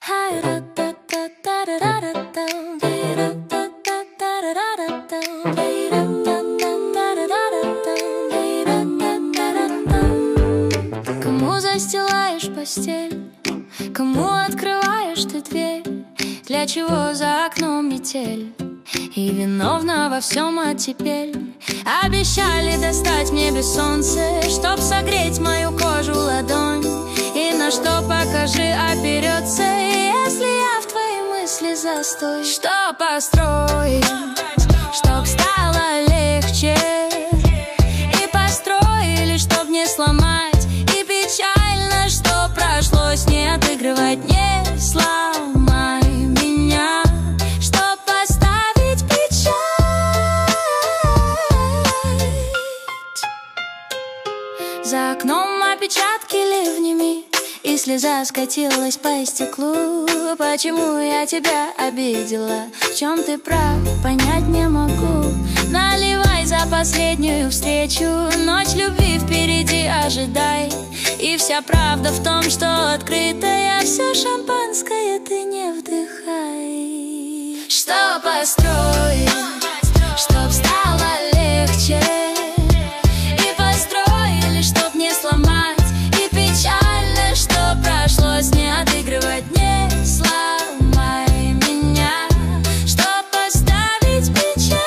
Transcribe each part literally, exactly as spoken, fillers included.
Кому застилаешь постель, кому открываешь ты дверь? Для чего за окном метель? И виновна во всем оттепель. Обещали достать мне без солнца, чтоб согреть мою кожу ладонь. И на что, покажи, оперется, если я в твои мысли застой. Что построить, чтоб стало легче, и построили, чтоб не сломать. И печально, что прошлось, не отыгрывать, не сломай меня, чтоб поставить печать. За окном опечатки ливнями, и слеза скатилась по стеклу. Почему я тебя обидела? В чем ты прав, понять не могу. Наливай за последнюю встречу, ночь любви впереди ожидай. И вся правда в том, что открытое все шампанское ты не вдыхай. Что построить, чтоб стало легче, и построили, чтоб не сломать. И печально, что прошлось, не отыгрывать, не сломай меня, чтоб поставить печать.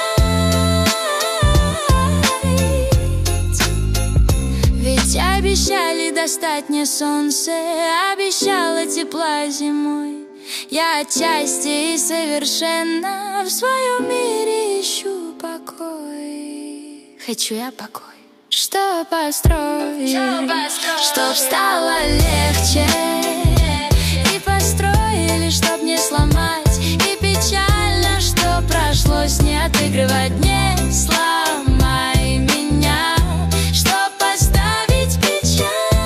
Ведь обещали достать мне солнце, обещала тепла зимой. Я отчасти и совершенно в своем мире ищу покой. Хочу я покой. Что построить, чтоб стало легче, и построили, чтоб не сломать. И печально, что прошлось, не отыгрывать, не сломай меня, чтоб поставить печать.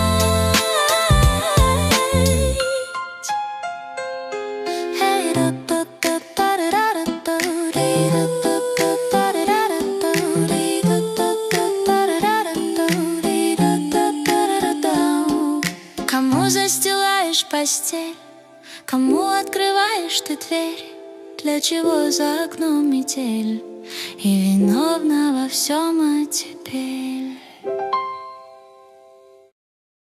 Кому застилаешь постель, кому открываешь ты дверь? Для чего за окном метель? И виновна во всем, а теперь